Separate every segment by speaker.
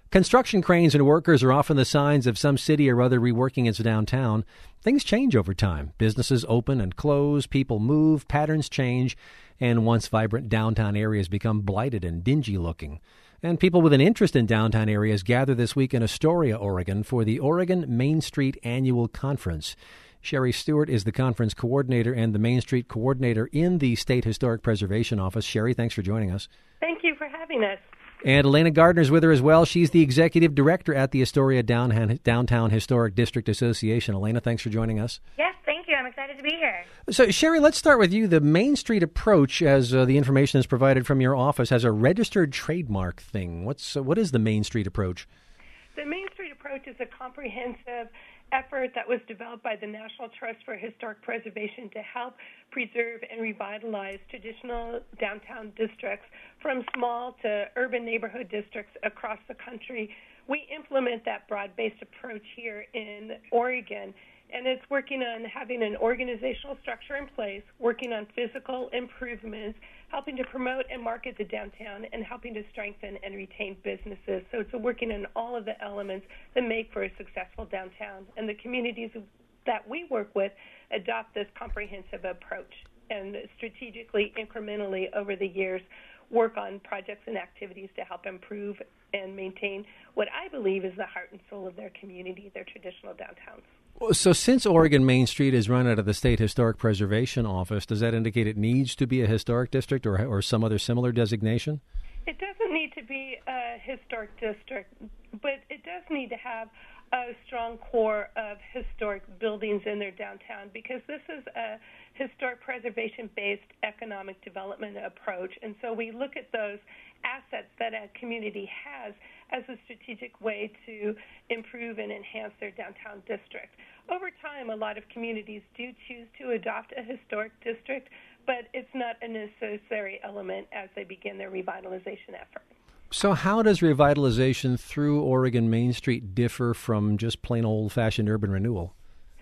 Speaker 1: Construction cranes and workers are often the signs of some city or other reworking its downtown. Things change over time. Businesses open and close, people move, patterns change, and once vibrant downtown areas become blighted and dingy looking. And people with an interest in downtown areas gather this week in Astoria, Oregon for the Oregon Main Street Annual Conference. Sherry Stewart is the conference coordinator and the Main Street coordinator in the State Historic Preservation Office. Sherry, thanks for joining us.
Speaker 2: Thank you for having us.
Speaker 1: And Elena Gardner's with her as well. She's the executive director at the Astoria Downtown Historic District Association. Elena, thanks for joining us.
Speaker 3: Yes, thank you. I'm excited to be here.
Speaker 1: So, Sherry, let's start with you. The Main Street approach, as the information is provided from your office, has a registered trademark thing. What is the Main Street approach?
Speaker 2: The Main Street approach is a comprehensive effort that was developed by the National Trust for Historic Preservation to help preserve and revitalize traditional downtown districts from small to urban neighborhood districts across the country. We implement that broad-based approach here in Oregon, and it's working on having an organizational structure in place, working on physical improvements, helping to promote and market the downtown, and helping to strengthen and retain businesses. So it's working on all of the elements that make for a successful downtown. And the communities that we work with adopt this comprehensive approach and strategically, incrementally over the years, work on projects and activities to help improve and maintain what I believe is the heart and soul of their community, their traditional downtowns.
Speaker 1: So since Oregon Main Street is run out of the State Historic Preservation Office, does that indicate it needs to be a historic district or some other similar designation?
Speaker 2: It doesn't need to be a historic district, but it does need to have a strong core of historic buildings in their downtown, because this is a historic preservation-based economic development approach. And so we look at those assets that a community has as a strategic way to improve and enhance their downtown district. Over time, a lot of communities do choose to adopt a historic district, but it's not a necessary element as they begin their revitalization effort.
Speaker 1: So how does revitalization through Oregon Main Street differ from just plain old-fashioned urban renewal?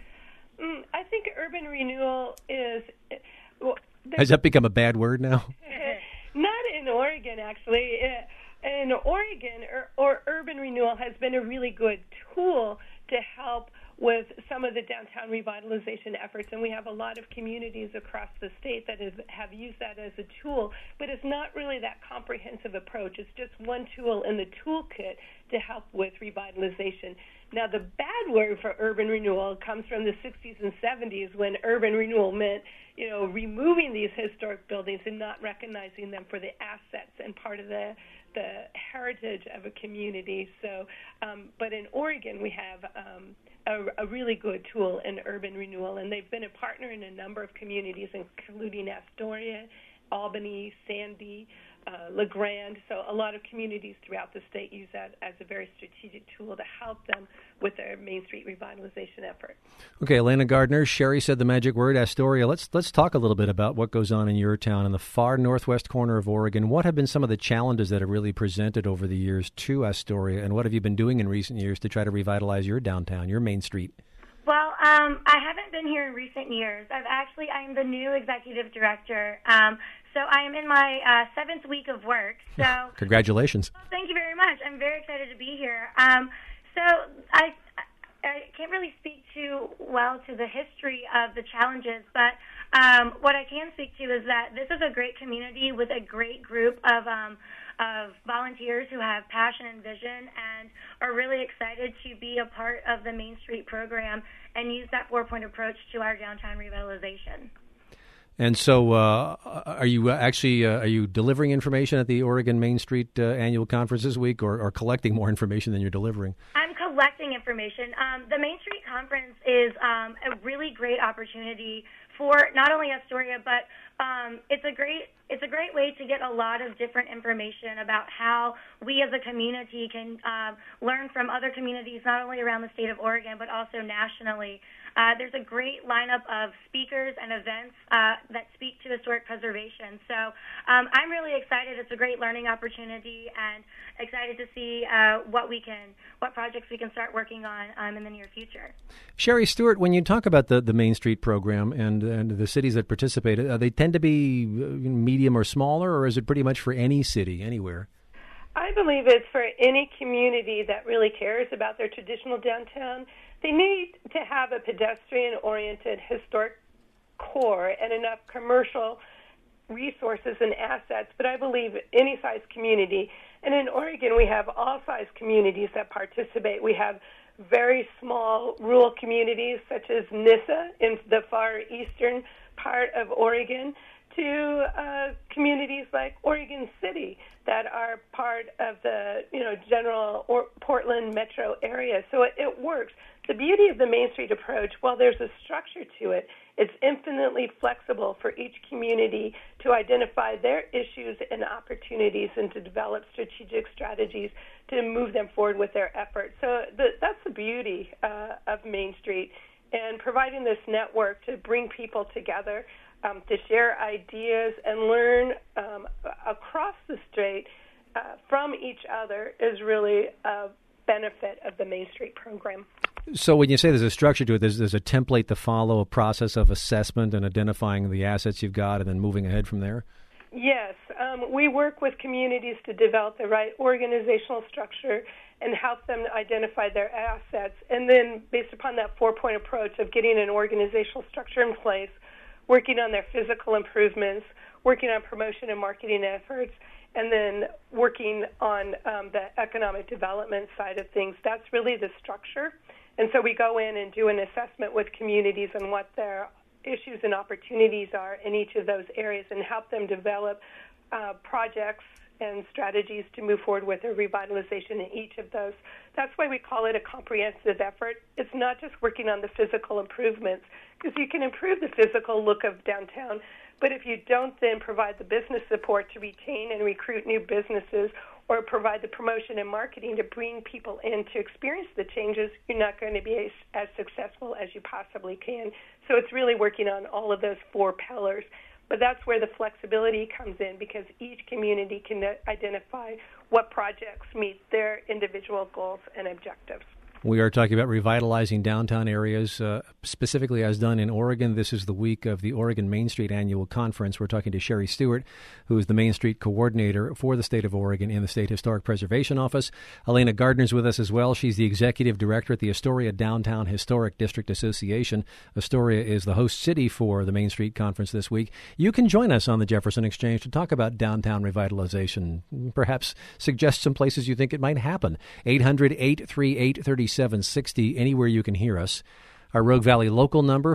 Speaker 2: I think urban renewal is...
Speaker 1: Has that become a bad word now?
Speaker 2: Not in Oregon, actually. In Oregon, or urban renewal has been a really good tool to help with some of the downtown revitalization efforts, and we have a lot of communities across the state that have used that as a tool, but it's not really that comprehensive approach. It's just one tool in the toolkit to help with revitalization. Now, the bad word for urban renewal comes from the 60s and 70s, when urban renewal meant, removing these historic buildings and not recognizing them for the assets and part of the heritage of a community. So, but in Oregon, we have a really good tool in urban renewal, and they've been a partner in a number of communities, including Astoria, Albany, Sandy, LeGrand. So a lot of communities throughout the state use that as a very strategic tool to help them with their Main Street revitalization effort.
Speaker 1: Okay, Elena Gardner, Sherry said the magic word, Astoria. Let's talk a little bit about what goes on in your town in the far northwest corner of Oregon. What have been some of the challenges that have really presented over the years to Astoria, and what have you been doing in recent years to try to revitalize your downtown, your Main Street?
Speaker 3: Well, I haven't been here in recent years. I'm the new executive director. So I am in my 7th week of work. So
Speaker 1: congratulations.
Speaker 3: Well, thank you very much. I'm very excited to be here. So I can't really speak too well to the history of the challenges, but what I can speak to is that this is a great community with a great group of volunteers who have passion and vision and are really excited to be a part of the Main Street program and use that 4-point approach to our downtown revitalization.
Speaker 1: And so are you delivering information at the Oregon Main Street Annual Conference this week, or collecting more information than you're delivering?
Speaker 3: I'm collecting information. The Main Street Conference is a really great opportunity for not only Astoria, but it's a great way to get a lot of different information about how we as a community can learn from other communities, not only around the state of Oregon, but also nationally. There's a great lineup of speakers and events that speak to historic preservation. So I'm really excited. It's a great learning opportunity, and excited to see what projects we can start working on in the near future.
Speaker 1: Sherry Stewart, when you talk about the Main Street program and the cities that participate, they tend to be medium or smaller, or is it pretty much for any city, anywhere?
Speaker 2: I believe it's for any community that really cares about their traditional downtown. They need to have a pedestrian-oriented historic core and enough commercial resources and assets, but I believe any size community. And in Oregon, we have all size communities that participate. We have very small rural communities such as Nissa in the far eastern part of Oregon, to communities like Oregon City that are part of the general Portland metro area. So it works. The beauty of the Main Street approach, while there's a structure to it, it's infinitely flexible for each community to identify their issues and opportunities and to develop strategic strategies to move them forward with their efforts. So that's the beauty of Main Street, and providing this network to bring people together, to share ideas and learn across the state from each other is really a benefit of the Main Street program.
Speaker 1: So when you say there's a structure to it, there's a template to follow, a process of assessment and identifying the assets you've got and then moving ahead from there?
Speaker 2: Yes. We work with communities to develop the right organizational structure and help them identify their assets. And then based upon that four-point approach of getting an organizational structure in place, working on their physical improvements, working on promotion and marketing efforts, and then working on the economic development side of things. That's really the structure. And so we go in and do an assessment with communities on what their issues and opportunities are in each of those areas and help them develop projects and strategies to move forward with their revitalization in each of those. That's why we call it a comprehensive effort. It's not just working on the physical improvements, because you can improve the physical look of downtown, but if you don't then provide the business support to retain and recruit new businesses or provide the promotion and marketing to bring people in to experience the changes, you're not going to be as successful as you possibly can. So it's really working on all of those four pillars. But that's where the flexibility comes in, because each community can identify what projects meet their individual goals and objectives.
Speaker 1: We are talking about revitalizing downtown areas, specifically as done in Oregon. This is the week of the Oregon Main Street Annual Conference. We're talking to Sherry Stewart, who is the Main Street Coordinator for the state of Oregon in the State Historic Preservation Office. Elena Gardner's with us as well. She's the Executive Director at the Astoria Downtown Historic District Association. Astoria is the host city for the Main Street Conference this week. You can join us on the Jefferson Exchange to talk about downtown revitalization, perhaps suggest some places you think it might happen. 800-838-3760, anywhere you can hear us. Our Rogue Valley local number,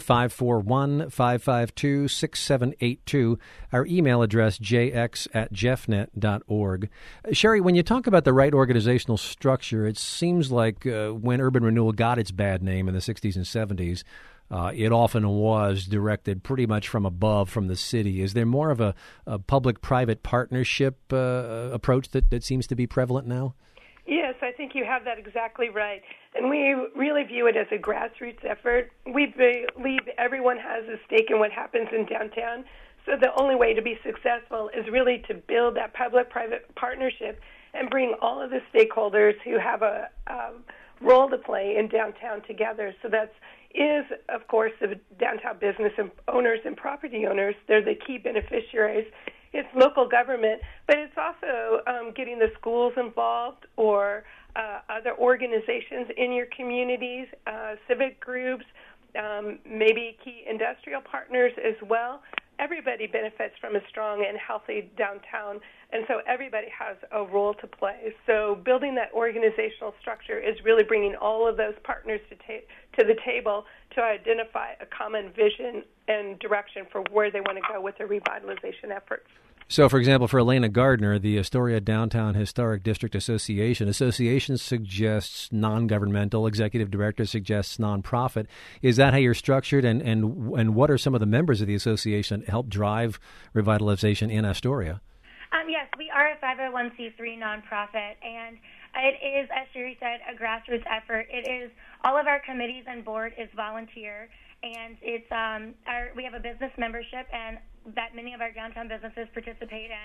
Speaker 1: 541-552-6782. Our email address, jx@jeffnet.org. Sherry, when you talk about the right organizational structure, it seems like when urban renewal got its bad name in the 60s and 70s, it often was directed pretty much from above, from the city. Is there more of a public-private partnership approach that seems to be prevalent now?
Speaker 2: Yes, I think you have that exactly right. And we really view it as a grassroots effort. We believe everyone has a stake in what happens in downtown. So the only way to be successful is really to build that public-private partnership and bring all of the stakeholders who have a role to play in downtown together. So that is, of course, the downtown business owners and property owners. They're the key beneficiaries. It's local government, but it's also getting the schools involved or other organizations in your communities, civic groups, maybe key industrial partners as well. Everybody benefits from a strong and healthy downtown, and so everybody has a role to play. So building that organizational structure is really bringing all of those partners to the table to identify a common vision and direction for where they want to go with their revitalization efforts.
Speaker 1: So, for example, for Elena Gardner, the Astoria Downtown Historic District Association suggests non-governmental, executive director suggests nonprofit. Is that how you're structured, and what are some of the members of the association that help drive revitalization in Astoria?
Speaker 3: Yes, we are a 501c3 nonprofit, and it is, as Sherry said, a grassroots effort. It is, all of our committees and board is volunteer, and it's we have a business membership and that many of our downtown businesses participate in,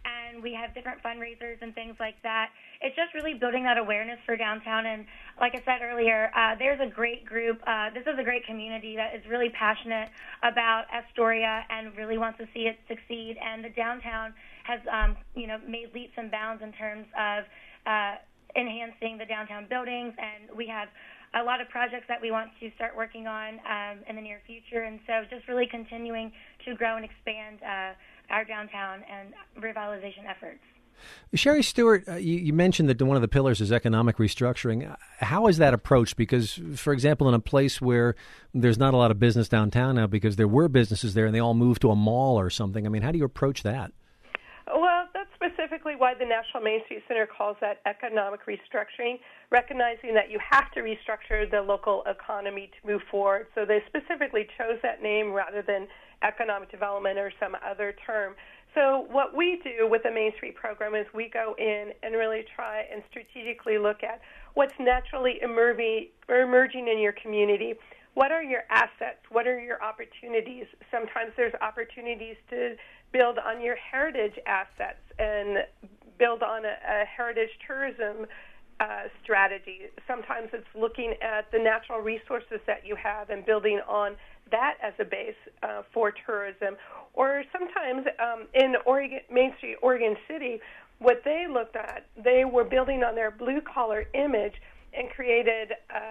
Speaker 3: and we have different fundraisers and things like that. It's just really building that awareness for downtown. And like I said earlier, there's a great group. This is a great community that is really passionate about Astoria and really wants to see it succeed. And the downtown has, made leaps and bounds in terms of enhancing the downtown buildings, and we have a lot of projects that we want to start working on in the near future. And so just really continuing to grow and expand our downtown and revitalization efforts.
Speaker 1: Sherry Stewart, you mentioned that one of the pillars is economic restructuring. How is that approached? Because, for example, in a place where there's not a lot of business downtown now because there were businesses there and they all moved to a mall or something, I mean, how do you approach that?
Speaker 2: Well, that's specifically why the National Main Street Center calls that economic restructuring, recognizing that you have to restructure the local economy to move forward. So they specifically chose that name rather than economic development or some other term. So what we do with the Main Street program is we go in and really try and strategically look at what's naturally emerging in your community. What are your assets? What are your opportunities? Sometimes there's opportunities to build on your heritage assets and build on a heritage tourism strategy. Sometimes it's looking at the natural resources that you have and building on that as a base for tourism. Or sometimes in Main Street, Oregon City, what they looked at, they were building on their blue-collar image and created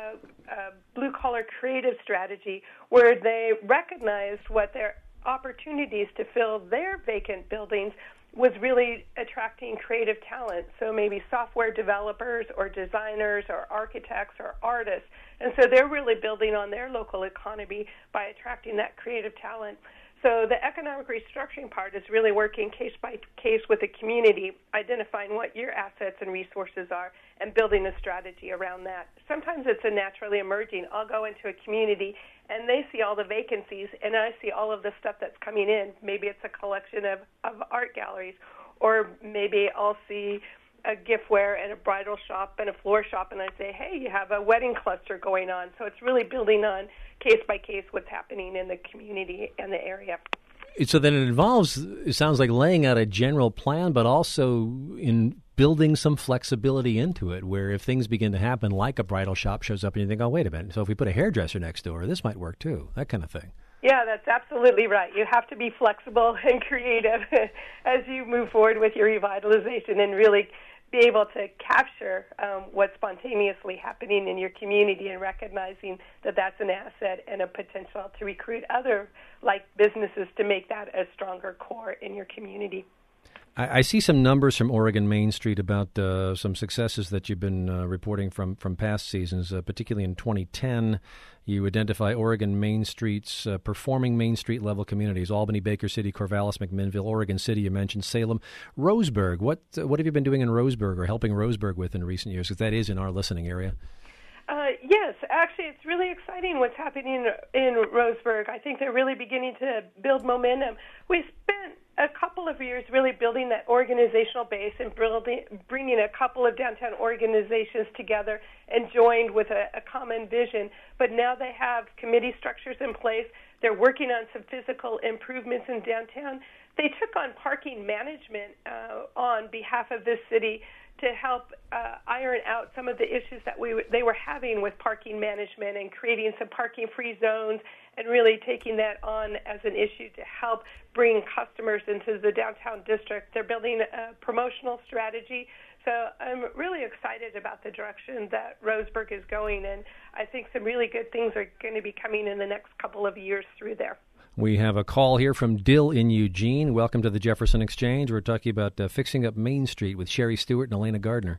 Speaker 2: a blue-collar creative strategy where they recognized what their opportunities to fill their vacant buildings was really attracting creative talent. So maybe software developers or designers or architects or artists. And so they're really building on their local economy by attracting that creative talent. So the economic restructuring part is really working case by case with the community, identifying what your assets and resources are and building a strategy around that. Sometimes it's a naturally emerging. I'll go into a community and they see all the vacancies and I see all of the stuff that's coming in. Maybe it's a collection of art galleries, or maybe I'll see a giftware and a bridal shop and a floor shop, and I say, hey, you have a wedding cluster going on. So it's really building on case by case what's happening in the community and the area.
Speaker 1: So then it involves, it sounds like laying out a general plan, but also in building some flexibility into it, where if things begin to happen, like a bridal shop shows up and you think, oh, wait a minute, so if we put a hairdresser next door, this might work too, that kind of thing.
Speaker 2: Yeah, that's absolutely right. You have to be flexible and creative as you move forward with your revitalization and really be able to capture what's spontaneously happening in your community and recognizing that that's an asset and a potential to recruit other like businesses to make that a stronger core in your community.
Speaker 1: I see some numbers from Oregon Main Street about some successes that you've been reporting from past seasons, particularly in 2010. You identify Oregon Main Street's performing Main Street level communities: Albany, Baker City, Corvallis, McMinnville, Oregon City. You mentioned Salem, Roseburg. What have you been doing in Roseburg or helping Roseburg with in recent years? Because that is in our listening area.
Speaker 2: Yes, actually, it's really exciting what's happening in Roseburg. I think they're really beginning to build momentum. We spent a couple of years really building that organizational base and bringing a couple of downtown organizations together and joined with a common vision. But now they have committee structures in place. They're working on some physical improvements in downtown. They took on parking management on behalf of this city to help iron out some of the issues that they were having with parking management and creating some parking-free zones and really taking that on as an issue to help bring customers into the downtown district. They're building a promotional strategy. So I'm really excited about the direction that Roseburg is going, and I think some really good things are going to be coming in the next couple of years through there.
Speaker 1: We have a call here from Dill in Eugene. Welcome to the Jefferson Exchange. We're talking about fixing up Main Street with Sherry Stewart and Elena Gardner.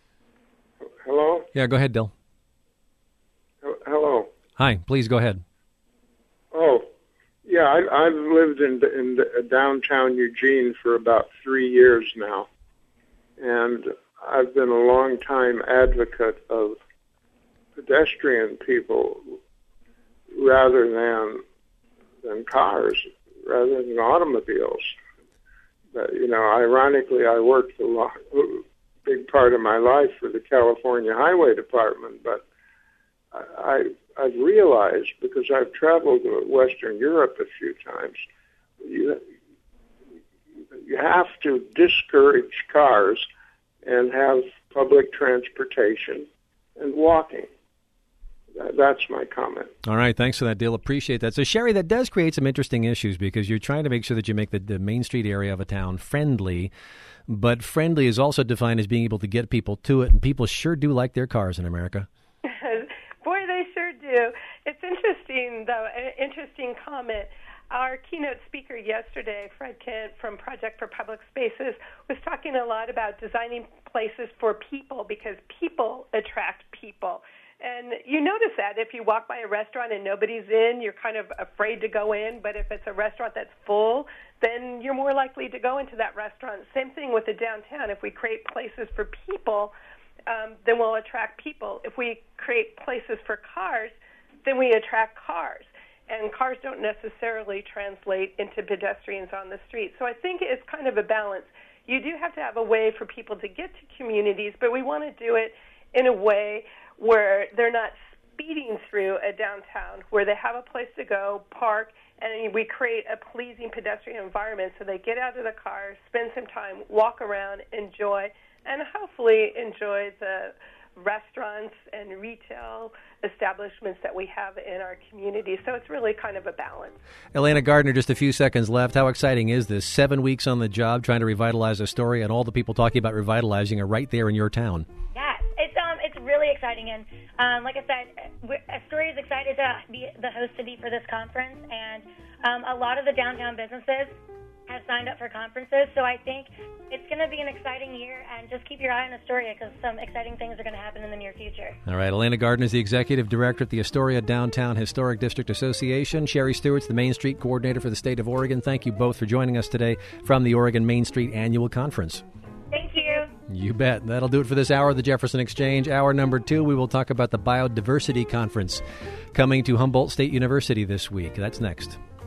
Speaker 4: Hello?
Speaker 1: Yeah, go ahead, Dill.
Speaker 4: Hello.
Speaker 1: Hi, please go ahead.
Speaker 4: Oh, yeah, I've lived in downtown Eugene for about 3 years now, and I've been a long-time advocate of pedestrian people rather than cars, rather than automobiles. But, ironically, I worked a big part of my life for the California Highway Department, but I've realized, because I've traveled to Western Europe a few times, you You have to discourage cars and have public transportation and walking. That's my comment.
Speaker 1: All right. Thanks for that, Dale. Appreciate that. So, Sherry, that does create some interesting issues because you're trying to make sure that you make the Main Street area of a town friendly, but friendly is also defined as being able to get people to it, and people sure do like their cars in America.
Speaker 2: Boy, they sure do. It's interesting, though, an interesting comment. Our keynote speaker yesterday, Fred Kent from Project for Public Spaces, was talking a lot about designing places for people because people attract people. And you notice that if you walk by a restaurant and nobody's in, you're kind of afraid to go in. But if it's a restaurant that's full, then you're more likely to go into that restaurant. Same thing with the downtown. If we create places for people, then we'll attract people. If we create places for cars, then we attract cars. And cars don't necessarily translate into pedestrians on the street. So I think it's kind of a balance. You do have to have a way for people to get to communities, but we want to do it in a way where they're not speeding through a downtown, where they have a place to go, park, and we create a pleasing pedestrian environment so they get out of the car, spend some time, walk around, enjoy, and hopefully enjoy the restaurants and retail establishments that we have in our community. So it's really kind of a balance.
Speaker 1: Elena Gardner, just a few seconds left. How exciting is this? 7 weeks on the job trying to revitalize Astoria, and all the people talking about revitalizing are right there in your town.
Speaker 3: Yes, it's really exciting. And like I said, Astoria is excited to be the host to be for this conference. And a lot of the downtown businesses have signed up for conferences, so I think it's going to be an exciting year, and just keep your eye on Astoria because some exciting things are going to happen in the near future.
Speaker 1: All right, Elena Gardner is the Executive Director at the Astoria Downtown Historic District Association. Sherry Stewart's the Main Street Coordinator for the state of Oregon. Thank you both for joining us today from the Oregon Main Street Annual Conference.
Speaker 3: Thank you.
Speaker 1: You bet. That'll do it for this hour of the Jefferson Exchange. Hour number 2, we will talk about the Biodiversity Conference coming to Humboldt State University this week. That's next.